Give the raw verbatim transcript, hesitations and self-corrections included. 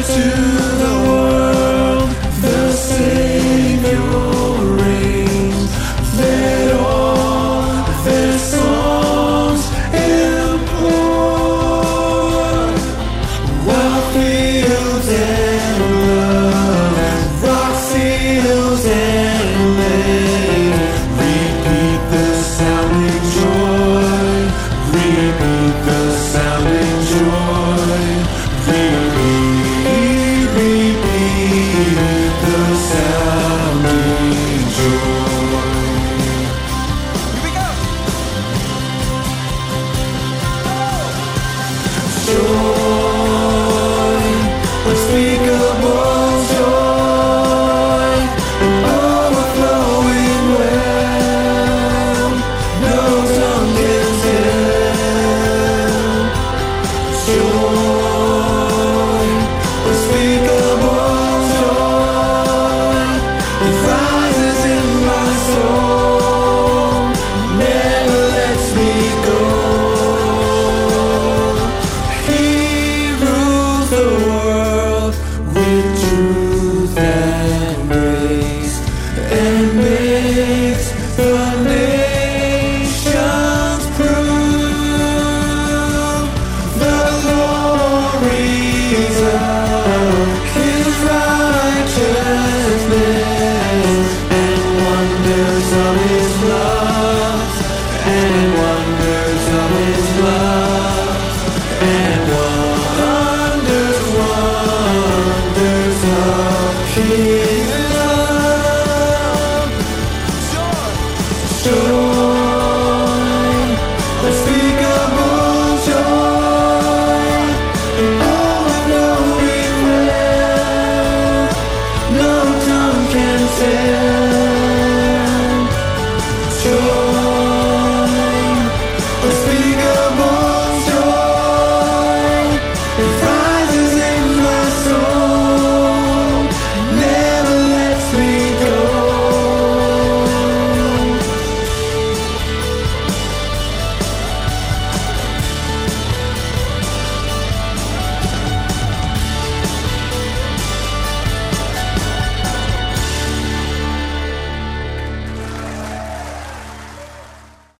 to the world, the Savior reigns. Let all their songs implore. While fields and love, rock fields and lanes, repeat the sounding joy, repeat the sounding joy, repeat, repeat the sounding joy. Here we go. Joy, unspeakable joy, overflowing well, no tongue can tell. Joy, unspeakable joy, it rises in my soul, never lets me go. He rules the world.